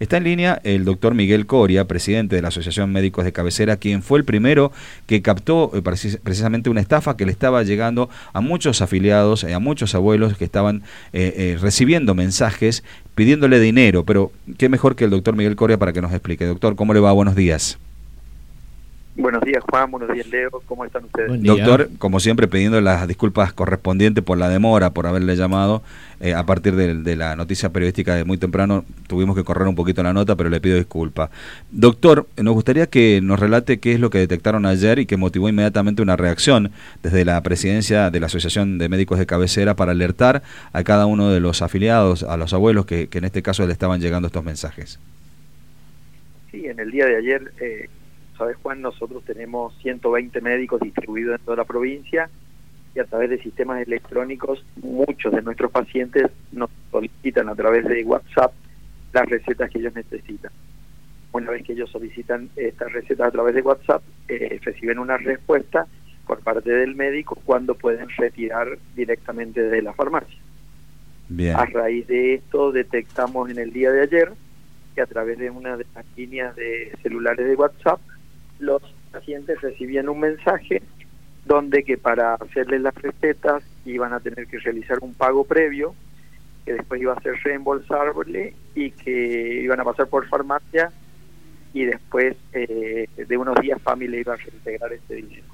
Está en línea el doctor Miguel Coria, presidente de la Asociación Médicos de Cabecera, quien fue el primero que captó precisamente una estafa que le estaba llegando a muchos afiliados, a muchos abuelos que estaban recibiendo mensajes pidiéndole dinero. Pero qué mejor que el doctor Miguel Coria para que nos explique. Doctor, ¿cómo le va? Buenos días. Buenos días, Juan. Buenos días, Leo. ¿Cómo están ustedes? Doctor, como siempre, pidiendo las disculpas correspondientes por la demora, por haberle llamado. A partir de la noticia periodística de muy temprano, tuvimos que correr un poquito la nota, pero le pido disculpas. Doctor, nos gustaría que nos relate qué es lo que detectaron ayer y que motivó inmediatamente una reacción desde la presidencia de la Asociación de Médicos de Cabecera para alertar a cada uno de los afiliados, a los abuelos que en este caso le estaban llegando estos mensajes. Sí, en el día de ayer... Sabes, Juan, nosotros tenemos 120 médicos distribuidos en toda la provincia y a través de sistemas electrónicos muchos de nuestros pacientes nos solicitan a través de WhatsApp las recetas que ellos necesitan. Una vez que ellos solicitan estas recetas a través de WhatsApp, reciben una respuesta por parte del médico cuando pueden retirar directamente de la farmacia. Bien. A raíz de esto detectamos en el día de ayer que a través de una de las líneas de celulares de WhatsApp los pacientes recibían un mensaje donde que para hacerles las recetas iban a tener que realizar un pago previo, que después iba a ser reembolsable y que iban a pasar por farmacia y después de unos días familia iba a reintegrar este dinero.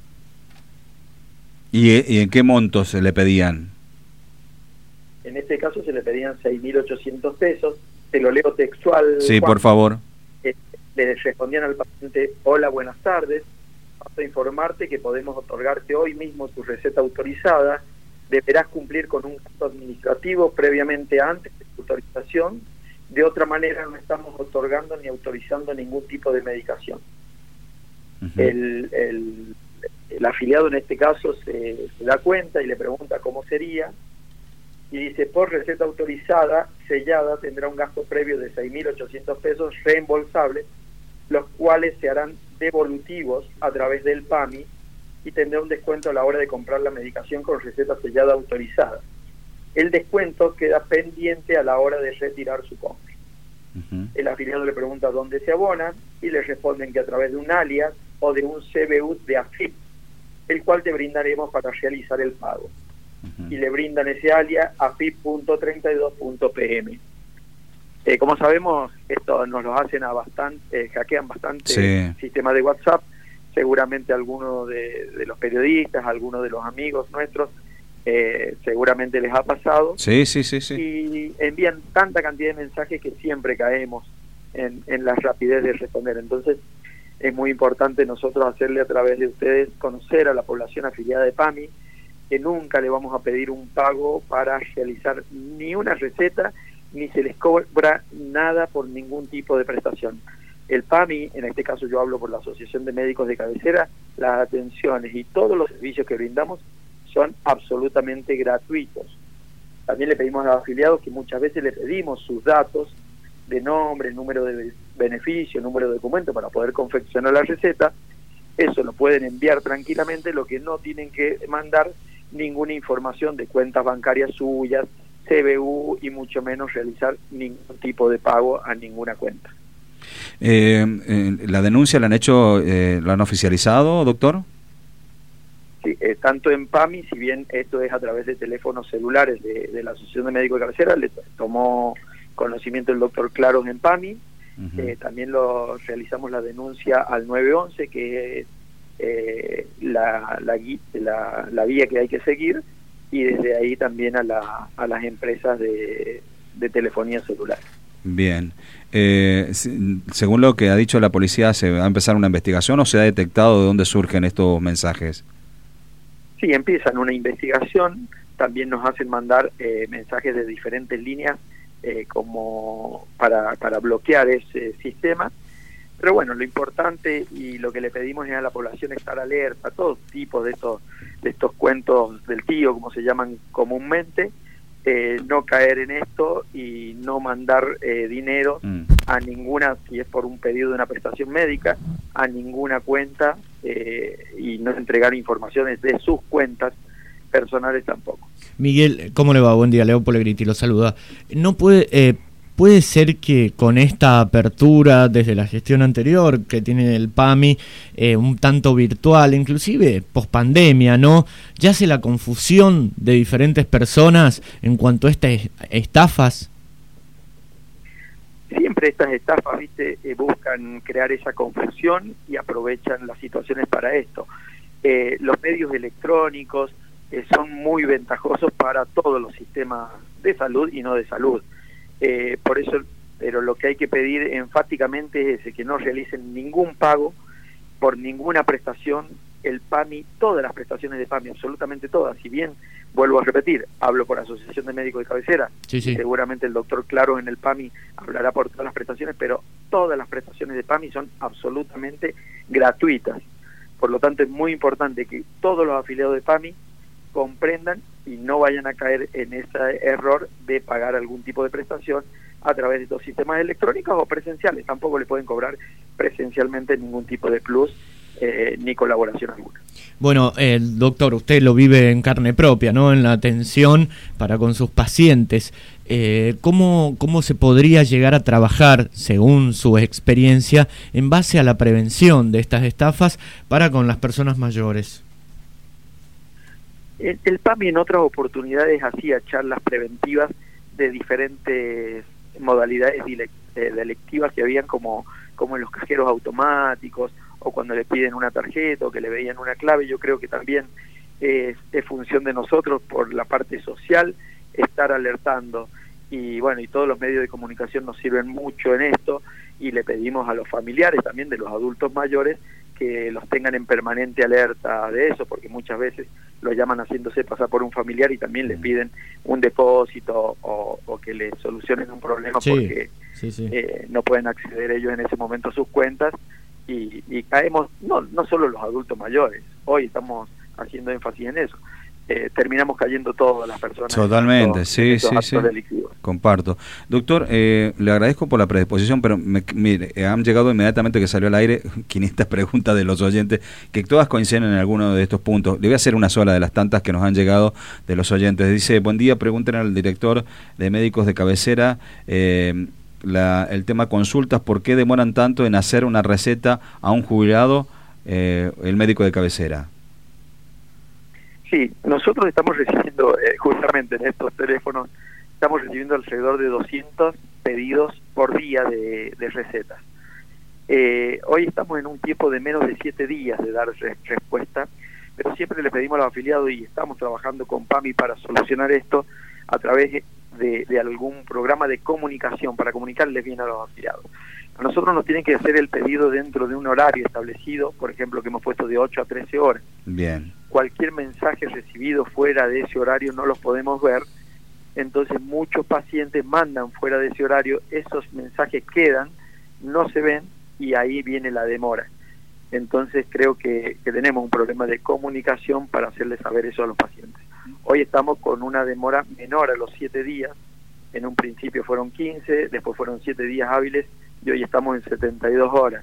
¿Y en qué montos se le pedían? En este caso se le pedían 6.800 pesos, te lo leo textual. Sí, Juan. por favor. Le respondían al paciente: hola, buenas tardes, paso a informarte que podemos otorgarte hoy mismo tu receta autorizada. Deberás cumplir con un gasto administrativo previamente antes de tu autorización. De otra manera no estamos otorgando ni autorizando ningún tipo de medicación. Uh-huh. El afiliado en este caso se da cuenta y le pregunta cómo sería y dice: por receta autorizada sellada tendrá un gasto previo de 6.800 pesos reembolsables, los cuales se harán devolutivos a través del PAMI y tendrá un descuento a la hora de comprar la medicación con receta sellada autorizada. El descuento queda pendiente a la hora de retirar su compra. Uh-huh. El afiliado le pregunta dónde se abona y le responden que a través de un alias o de un CBU de AFIP, el cual te brindaremos para realizar el pago. Uh-huh. Y le brindan ese alias afip.32.pm. Como sabemos, esto nos lo hacen a bastante, hackean bastante sí. Sistemas de WhatsApp. Seguramente algunos de los periodistas, algunos de los amigos nuestros, seguramente les ha pasado. Sí. Y envían tanta cantidad de mensajes que siempre caemos en la rapidez de responder. Entonces, es muy importante nosotros hacerle a través de ustedes conocer a la población afiliada de PAMI que nunca le vamos a pedir un pago para realizar ni una receta, ni se les cobra nada por ningún tipo de prestación. El PAMI, en este caso yo hablo por la Asociación de Médicos de Cabecera, las atenciones y todos los servicios que brindamos son absolutamente gratuitos. También le pedimos a los afiliados que muchas veces le pedimos sus datos de nombre, número de beneficio, número de documento para poder confeccionar la receta. Eso lo pueden enviar tranquilamente, lo que no tienen que mandar ninguna información de cuentas bancarias suyas, CBU y mucho menos realizar ningún tipo de pago a ninguna cuenta. ¿La denuncia la han hecho, la han oficializado, doctor? Sí, tanto en PAMI, si bien esto es a través de teléfonos celulares de la Asociación de Médicos de Cabecera, le tomó conocimiento el doctor Claros en PAMI. Uh-huh. También realizamos la denuncia al 911, que es la vía que hay que seguir, y desde ahí también a las empresas de telefonía celular. Bien. Según lo que ha dicho la policía, ¿se va a empezar una investigación o se ha detectado de dónde surgen estos mensajes? Sí, empiezan una investigación. También nos hacen mandar mensajes de diferentes líneas como para bloquear ese sistema. Pero bueno, lo importante y lo que le pedimos es a la población estar alerta a todo tipo de estos cuentos del tío, como se llaman comúnmente, no caer en esto y no mandar dinero a ninguna, si es por un pedido de una prestación médica, a ninguna cuenta y no entregar informaciones de sus cuentas personales tampoco. Miguel, ¿cómo le va? Buen día, Leo Pellegriti lo saluda. ¿No puede puede ser que con esta apertura desde la gestión anterior que tiene el PAMI, un tanto virtual, inclusive pospandemia, ¿no? Ya hace la confusión de diferentes personas en cuanto a estas estafas. Siempre estas estafas, ¿viste? Buscan crear esa confusión y aprovechan las situaciones para esto. Los medios electrónicos son muy ventajosos para todos los sistemas de salud y no de salud. Por eso, pero lo que hay que pedir enfáticamente es ese, que no realicen ningún pago por ninguna prestación. El PAMI, todas las prestaciones de PAMI, absolutamente todas, si bien, vuelvo a repetir, hablo por Asociación de Médicos de Cabecera, sí. Seguramente el doctor Claros en el PAMI hablará por todas las prestaciones, pero todas las prestaciones de PAMI son absolutamente gratuitas. Por lo tanto, es muy importante que todos los afiliados de PAMI comprendan y no vayan a caer en ese error de pagar algún tipo de prestación a través de estos sistemas electrónicos o presenciales. Tampoco le pueden cobrar presencialmente ningún tipo de plus ni colaboración alguna. Bueno, doctor, usted lo vive en carne propia, ¿no? En la atención para con sus pacientes. ¿Cómo se podría llegar a trabajar, según su experiencia, en base a la prevención de estas estafas para con las personas mayores? El PAMI en otras oportunidades hacía charlas preventivas de diferentes modalidades delictivas que habían, como en los cajeros automáticos, o cuando le piden una tarjeta o que le veían una clave. Yo creo que también es función de nosotros, por la parte social, estar alertando. Y bueno, y todos los medios de comunicación nos sirven mucho en esto, y le pedimos a los familiares también de los adultos mayores que los tengan en permanente alerta de eso, porque muchas veces lo llaman haciéndose pasar por un familiar y también les piden un depósito o que le solucionen un problema, porque no pueden acceder ellos en ese momento a sus cuentas, y caemos, no solo los adultos mayores, hoy estamos haciendo énfasis en eso, terminamos cayendo todas las personas. Totalmente, sí. Delictivos. Comparto. Doctor, le agradezco por la predisposición, pero mire, han llegado inmediatamente que salió al aire 500 preguntas de los oyentes, que todas coinciden en alguno de estos puntos. Le voy a hacer una sola de las tantas que nos han llegado de los oyentes. Dice: buen día, pregunten al director de médicos de cabecera el tema consultas, ¿por qué demoran tanto en hacer una receta a un jubilado, el médico de cabecera? Sí, nosotros estamos recibiendo, justamente en estos teléfonos, estamos recibiendo alrededor de 200 pedidos por día de recetas. Hoy estamos en un tiempo de menos de 7 días de dar respuesta, pero siempre le pedimos a los afiliados, y estamos trabajando con PAMI para solucionar esto a través de algún programa de comunicación, para comunicarles bien a los afiliados. A nosotros nos tienen que hacer el pedido dentro de un horario establecido, por ejemplo, que hemos puesto de 8 a 13 horas. Bien. Cualquier mensaje recibido fuera de ese horario no los podemos ver, entonces muchos pacientes mandan fuera de ese horario, esos mensajes quedan, no se ven, y ahí viene la demora. Entonces creo que tenemos un problema de comunicación para hacerles saber eso a los pacientes. Hoy estamos con una demora menor a los 7 días, en un principio fueron 15, después fueron 7 días hábiles, y hoy estamos en 72 horas.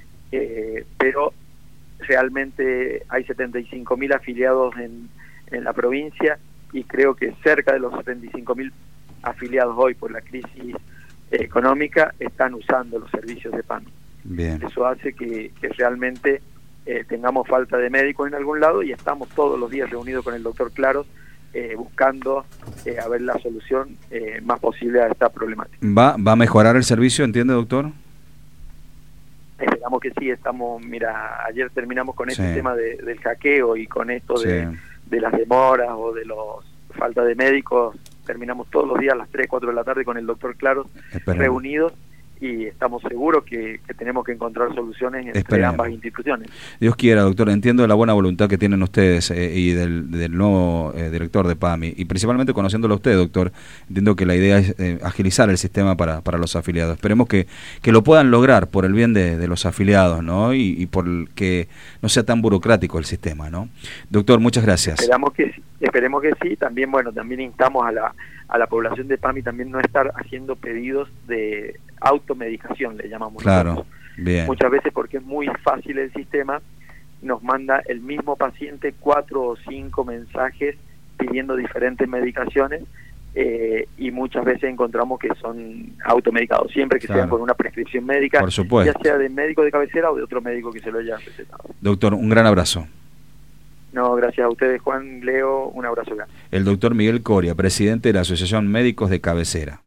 Pero realmente hay 75.000 afiliados en la provincia, y creo que cerca de los 75.000 afiliados hoy, por la crisis económica, están usando los servicios de PAMI. Bien. Eso hace que realmente tengamos falta de médicos en algún lado, y estamos todos los días reunidos con el doctor Claros buscando a ver la solución más posible a esta problemática. ¿Va a mejorar el servicio, entiende, doctor? Esperamos que sí. Mira, ayer terminamos con este tema del hackeo, y con esto de las demoras o de los falta de médicos, terminamos todos los días a las 3, 4 de la tarde con el doctor Claros reunidos, y estamos seguros que tenemos que encontrar soluciones entre ambas instituciones. Dios quiera, doctor. Entiendo la buena voluntad que tienen ustedes y del nuevo director de PAMI, y principalmente conociéndolo a usted, doctor. Entiendo que la idea es agilizar el sistema para los afiliados. Esperemos que lo puedan lograr por el bien de los afiliados, ¿no? Y por que no sea tan burocrático el sistema, ¿no? Doctor, muchas gracias. Esperemos que sí. También, también instamos a la población de PAMI también no estar haciendo pedidos de automedicación, le llamamos. Claro, bien. Muchas veces, porque es muy fácil el sistema, nos manda el mismo paciente 4 o 5 mensajes pidiendo diferentes medicaciones, y muchas veces encontramos que son automedicados, siempre que Claro. sean con una prescripción médica, Por supuesto. ya sea de médico de cabecera o de otro médico que se lo haya recetado. Doctor, un gran abrazo. No, gracias a ustedes, Juan, Leo, un abrazo grande. El doctor Miguel Coria, presidente de la Asociación Médicos de Cabecera.